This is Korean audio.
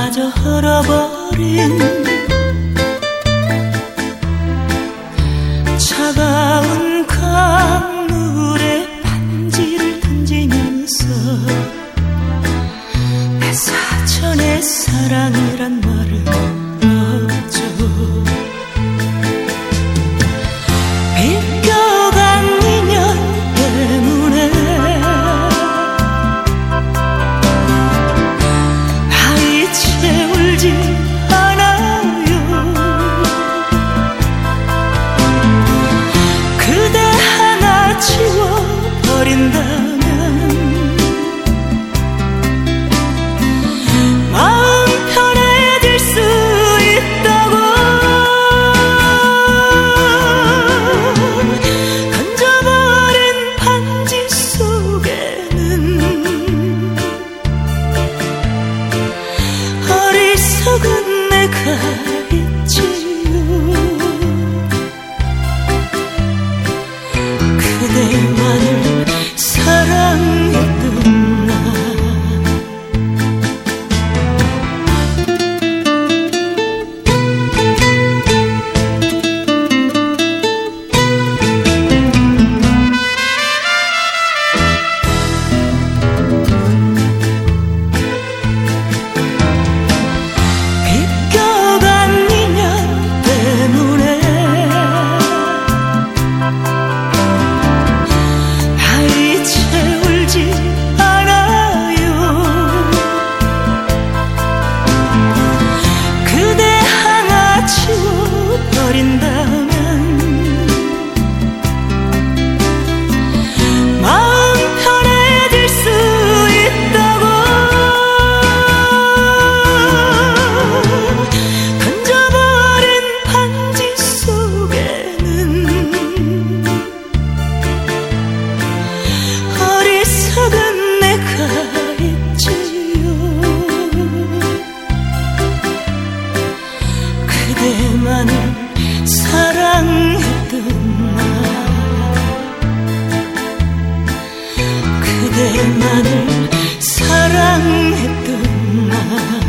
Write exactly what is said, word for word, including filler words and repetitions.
마저 얼어버린 차가운 강물에 반지를 던지면서 내 사천의 사랑이란 말을 넣었죠. 비껴간 인연 때문에 나 이제 울지 않아요. 그대 하나 지워버린다면 마음 편해질 수 있다고. 건져버린 반지 속에는 어리석은 내가 있지요. 그대만을 사랑했던 나. 비껴간 인연 때문에 나 이제 울지 않아요. 그대 하나 지워버린다면 마음 편해질 수 있다고. 건져버린 반지 속에는 어리석은 내가 있지요. 그대만을 사랑했던 나. 그대만을 사랑했던 나.